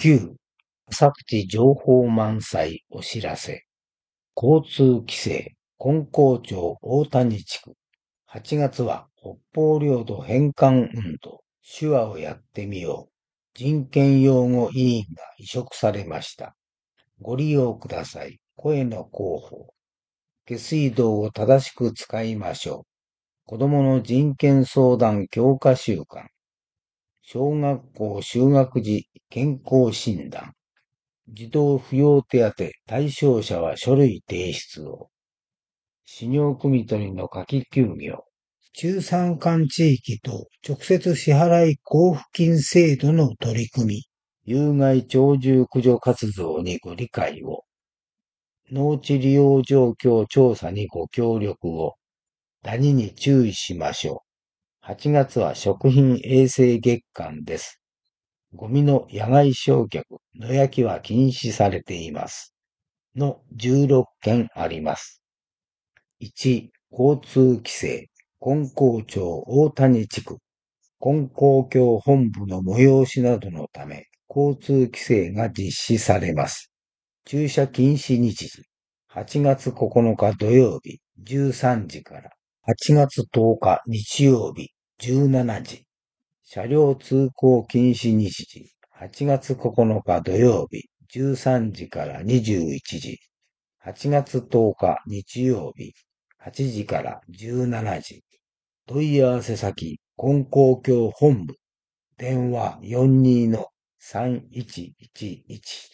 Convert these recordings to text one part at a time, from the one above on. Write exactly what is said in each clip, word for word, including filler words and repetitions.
きゅう、浅口情報満載お知らせ。交通規制、金光町大谷地区。はちがつは北方領土返還運動、手話をやってみよう。人権擁護委員が委嘱されました。ご利用ください。声の広報。下水道を正しく使いましょう。子どもの人権相談強化週間。小学校就学時健康診断。児童扶養手当対象者は書類提出を。飼料汲み取りの夏季休業。中山間地域と直接支払い交付金制度の取り組み。有害鳥獣駆除活動にご理解を。農地利用状況調査にご協力を。ダニに注意しましょう。はちがつは食品衛生月間です。ゴミの野外焼却、野焼きは禁止されています。のじゅうろっけんあります。いち、交通規制、金光町大谷地区、金光教本部の催しなどのため、交通規制が実施されます。駐車禁止日時、はちがつここのか土曜日、じゅうさんじから、はちがつとおか日曜日、じゅうしちじ。車両通行禁止日時、はちがつここのか土曜日、じゅうさんじからにじゅういちじ。はちがつとおか日曜日、はちじからじゅうしちじ。問い合わせ先、金光教本部。電話 よんにー さんいちいちいち。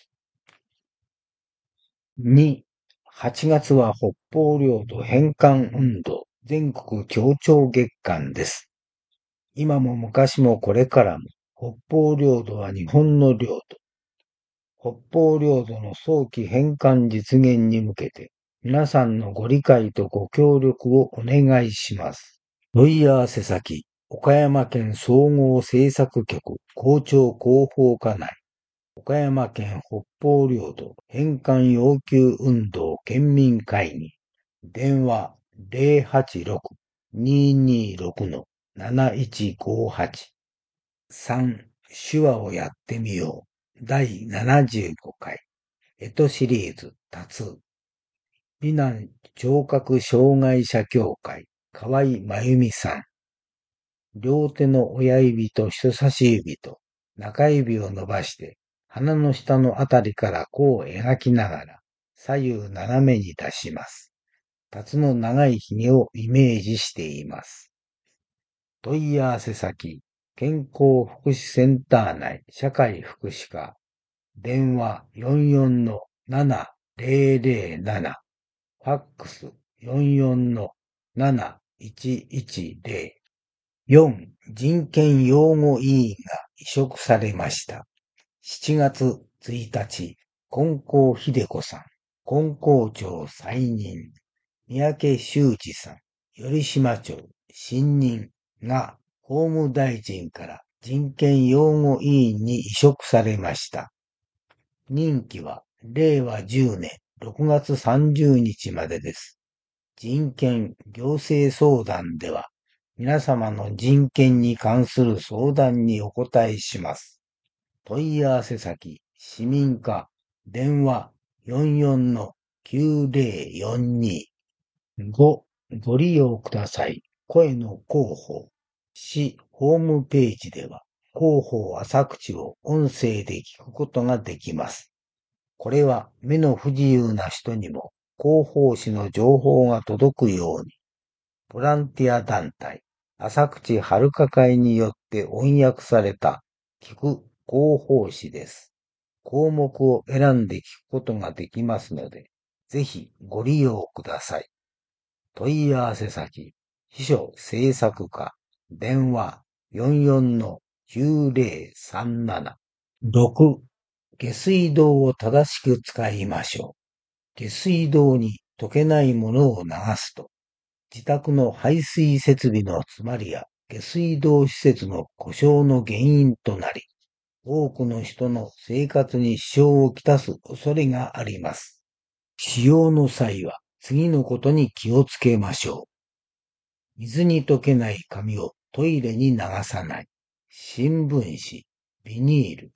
に、はちがつは北方領土返還運動全国協調月間です。今も昔もこれからも北方領土は日本の領土。北方領土の早期返還実現に向けて皆さんのご理解とご協力をお願いします。問い合わせ先、岡山県総合政策局校長広報課内。岡山県北方領土返還要求運動県民会議。電話 ゼロはちろく にーにーろく なないちごはち。さん. 手話をやってみよう。だいななじゅうごかい。干支シリーズ、たつ。美男聴覚障害者協会、河合真由美さん。両手の親指と人差し指と中指を伸ばして鼻の下のあたりから弧を描きながら左右斜めに出します。タツの長いひげをイメージしています。問い合わせ先、健康福祉センター内社会福祉課。電話 よんよん なな ゼロゼロなな。ファックス よんよん なな いちいちゼロ。よん. 人権擁護委員が委嘱されました。しちがつついたち、金光秀子さん、金光町再任、三宅修二さん、頼島町新任が法務大臣から人権擁護委員に委嘱されました。任期はれいわじゅうねんろくがつさんじゅうにちまでです。人権行政相談では、皆様の人権に関する相談にお答えします。問い合わせ先、市民課、電話 よんよん きゅうゼロよんに。ご. ご利用ください。声の広報。市ホームページでは、広報浅口を音声で聞くことができます。これは目の不自由な人にも広報誌の情報が届くように、ボランティア団体、浅口遥か会によって翻訳された聞く広報誌です。項目を選んで聞くことができますので、ぜひご利用ください。問い合わせ先、秘書制作課、電話 よんよん きゅうゼロさんなな。ろく. 下水道を正しく使いましょう。下水道に溶けないものを流すと、自宅の排水設備の詰まりや下水道施設の故障の原因となり、多くの人の生活に支障をきたす恐れがあります。使用の際は次のことに気をつけましょう。水に溶けない紙をトイレに流さない。新聞紙、ビニール、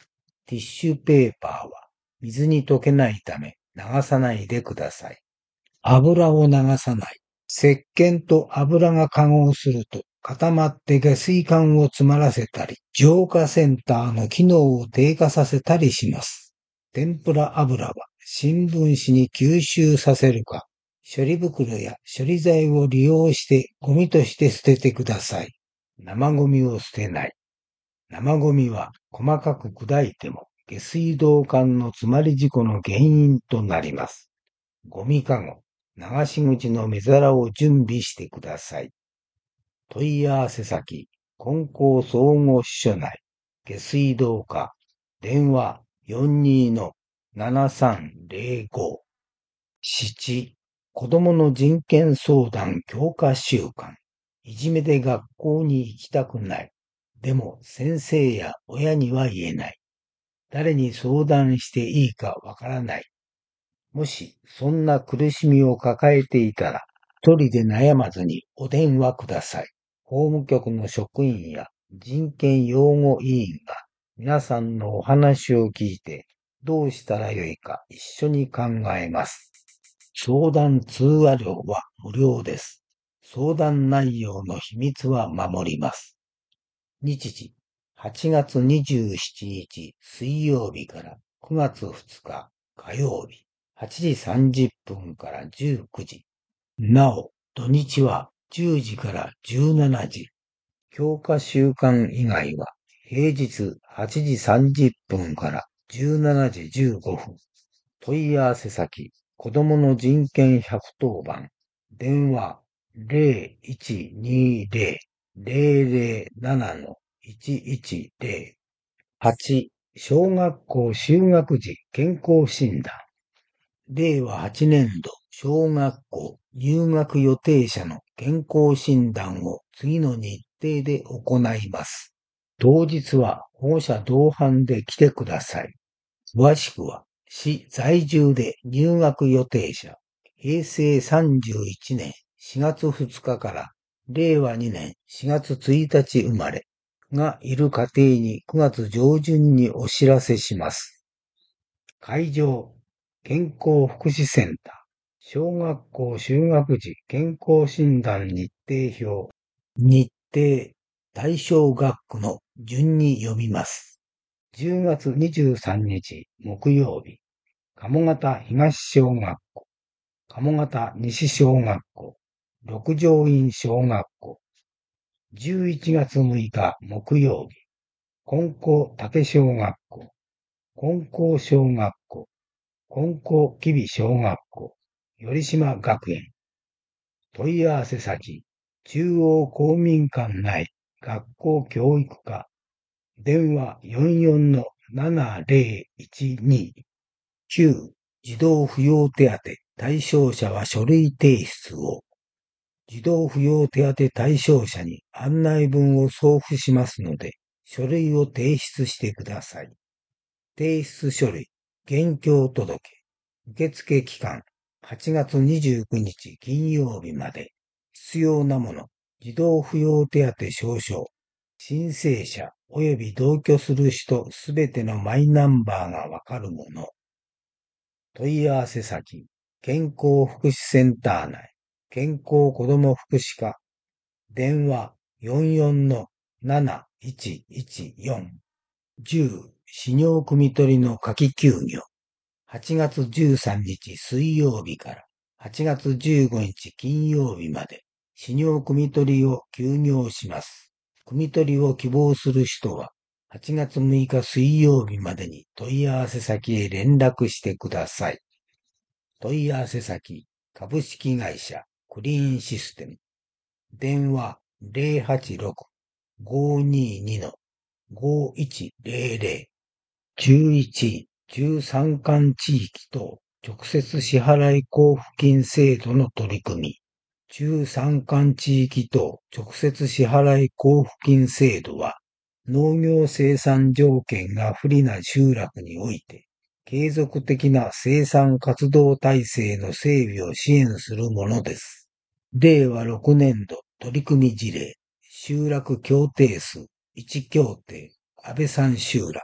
ティッシュペーパーは水に溶けないため流さないでください。油を流さない。石鹸と油が化合すると固まって下水管を詰まらせたり、浄化センターの機能を低下させたりします。天ぷら油は新聞紙に吸収させるか、処理袋や処理剤を利用してゴミとして捨ててください。生ゴミを捨てない。生ゴミは細かく砕いても下水道管の詰まり事故の原因となります。ゴミかご、流し口の目皿を準備してください。問い合わせ先、金光総合支所内、下水道課、電話 よんにーのななさんぜろご。しち、子供の人権相談強化週間。いじめで学校に行きたくない。でも先生や親には言えない。誰に相談していいかわからない。もしそんな苦しみを抱えていたら、一人で悩まずにお電話ください。法務局の職員や人権擁護委員が皆さんのお話を聞いてどうしたらよいか一緒に考えます。相談通話料は無料です。相談内容の秘密は守ります。日時、はちがつにじゅうしちにち水曜日からくがつふつか火曜日、はちじさんじゅっぷんからじゅうくじ。なお、土日はじゅうじからじゅうしちじ。強化週間以外は平日はちじさんじゅっぷんからじゅうしちじじゅうごふん。問い合わせ先、子どもの人権ひゃくとおばん。電話 ゼロいちにゼロ ゼロゼロなないちいちゼロ。はち、小学校就学時健康診断。れいわはちねんど小学校入学予定者の健康診断を次の日程で行います。当日は保護者同伴で来てください。詳しくは市在住で入学予定者、へいせいさんじゅういちねんしがつふつかかられいわにねんしがつついたち生まれがいる家庭にくがつじょうじゅんにお知らせします。会場、健康福祉センター、小学校就学時健康診断日程表、日程、対象学区の順に読みます。じゅうがつにじゅうさんにち木曜日、鴨方東小学校、鴨方西小学校、六条院小学校。じゅういちがつむいか木曜日、金光竹小学校、金光小学校、金光吉備小学校、頼島学園。問い合わせ先、中央公民館内学校教育課。電話 よんよんのななぜろいちに。きゅう、児童扶養手当対象者は書類提出を。児童扶養手当対象者に案内文を送付しますので、書類を提出してください。提出書類、現況届、受付期間、はちがつにじゅうくにち金曜日まで。必要なもの、児童扶養手当証書、申請者及び同居する人すべてのマイナンバーがわかるもの。問い合わせ先、健康福祉センター内、健康子ども福祉課。電話 よんよんのなないちいちよん。じゅう、飼尿汲み取りの夏季休業。はちがつじゅうさんにち水曜日からはちがつじゅうごにち金曜日まで、飼尿汲み取りを休業します。汲み取りを希望する人は、はちがつむいか水曜日までに問い合わせ先へ連絡してください。問い合わせ先、株式会社クリーンシステム。電話 ゼロはちろく ごーにーに ごーいちゼロゼロ。じゅういち、中山間地域等直接支払い交付金制度の取り組み。中山間地域等直接支払い交付金制度は、農業生産条件が不利な集落において、継続的な生産活動体制の整備を支援するものです。れいわろくねんど取り組み事例、集落協定数いち協定、安倍山集落。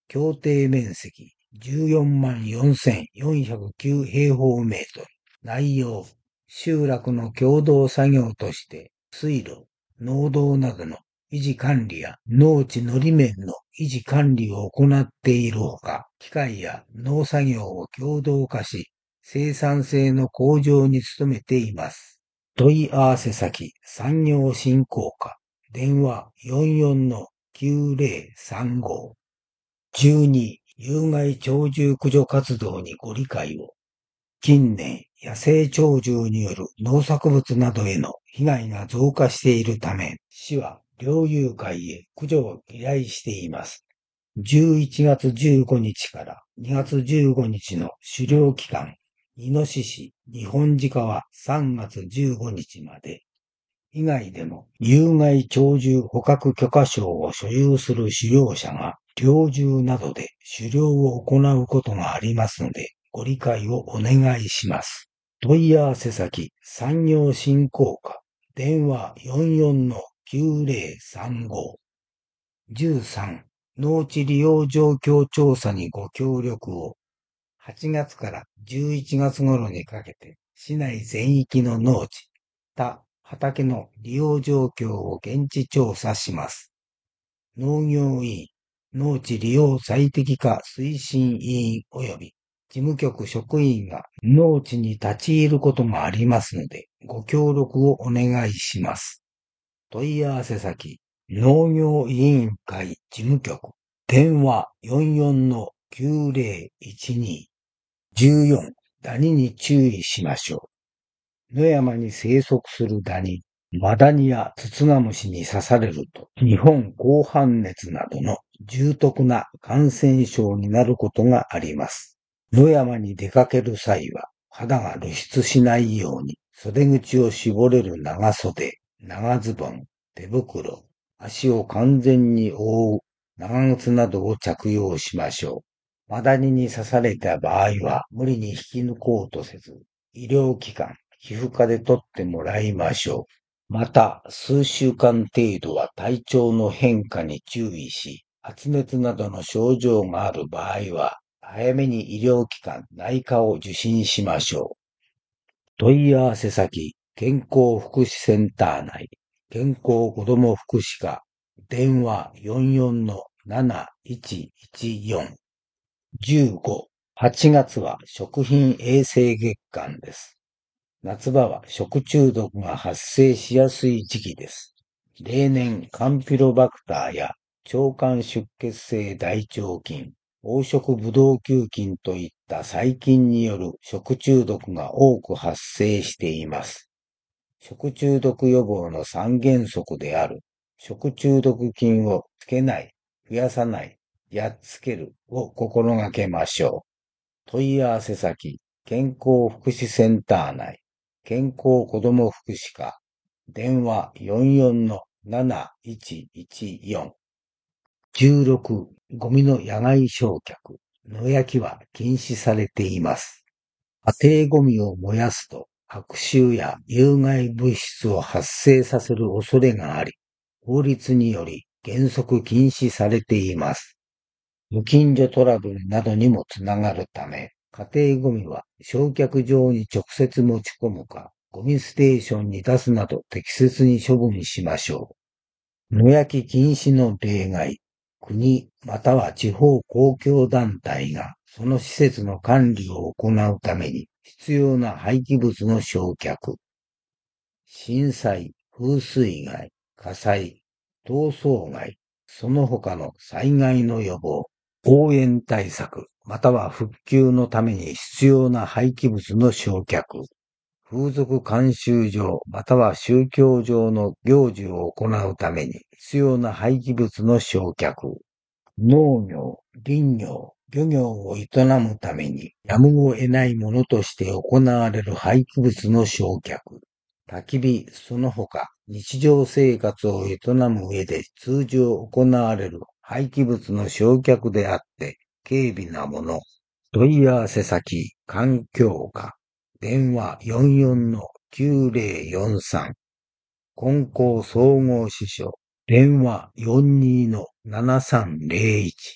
協定面積じゅうよんまんよんせんよんひゃくきゅう平方メートル。内容、集落の共同作業として、水路、農道などの維持管理や農地のり面の維持管理を行っているほか、機械や農作業を共同化し、生産性の向上に努めています。問い合わせ先、産業振興課、電話 よんよんのきゅうぜろさんご。じゅうに、有害鳥獣駆除活動にご理解を。近年、野生鳥獣による農作物などへの被害が増加しているため、市は猟友会へ駆除を依頼しています。じゅういちがつじゅうごにちからにがつじゅうごにちの狩猟期間、イノシシ、ニホンジカはさんがつじゅうごにちまで。以外でも、有害鳥獣捕獲許可証を所有する狩猟者が、猟銃などで狩猟を行うことがありますので、ご理解をお願いします。問い合わせ先、産業振興課、電話 よんよんのきゅうぜろさんご。じゅうさん、農地利用状況調査にご協力を。はちがつからじゅういちがつ頃にかけて、市内全域の農地、他畑の利用状況を現地調査します。農業委員、農地利用最適化推進委員及び事務局職員が農地に立ち入ることがありますので、ご協力をお願いします。問い合わせ先、農業委員会事務局、電話 よんよんのきゅうぜろいちに。じゅうよん、ダニに注意しましょう。野山に生息するダニ、マダニやツツガムシに刺されると、日本紅斑熱などの重篤な感染症になることがあります。野山に出かける際は、肌が露出しないように、袖口を絞れる長袖、長ズボン、手袋、足を完全に覆う長靴などを着用しましょう。マダニに刺された場合は無理に引き抜こうとせず、医療機関、皮膚科で取ってもらいましょう。また、数週間程度は体調の変化に注意し、発熱などの症状がある場合は、早めに医療機関、内科を受診しましょう。問い合わせ先、健康福祉センター内、健康子ども福祉課、電話 よんよんのなないちいちよん。じゅうご、はちがつは食品衛生月間です。夏場は食中毒が発生しやすい時期です。例年、カンピロバクターや腸管出血性大腸菌、黄色ブドウ球菌といった細菌による食中毒が多く発生しています。食中毒予防の三原則である、食中毒菌をつけない、増やさない、やっつけるを心がけましょう。問い合わせ先、健康福祉センター内、健康子ども福祉課、電話 よんよんのなないちいちよん。じゅうろく、ゴミの野外焼却、野焼きは禁止されています。家庭ゴミを燃やすと悪臭や有害物質を発生させる恐れがあり、法律により原則禁止されています。ご近所トラブルなどにもつながるため、家庭ゴミは焼却場に直接持ち込むか、ゴミステーションに出すなど適切に処分しましょう。野焼き禁止の例外、国または地方公共団体がその施設の管理を行うために必要な廃棄物の焼却、震災、風水害、火災、逃走害、その他の災害の予防、応援対策、または復旧のために必要な廃棄物の焼却、風俗慣習上または宗教上の行事を行うために必要な廃棄物の焼却、農業、林業、漁業を営むためにやむを得ないものとして行われる廃棄物の焼却、焚き火、その他日常生活を営む上で通常行われる廃棄物の焼却であって軽微なもの。問い合わせ先、環境課、電話 よんよんのきゅうぜろよんさん。金光総合支所、電話 よんじゅうにのななさんぜろいち。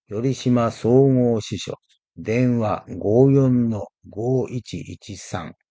頼島総合支所、電話ごーよんのごーいちいちさん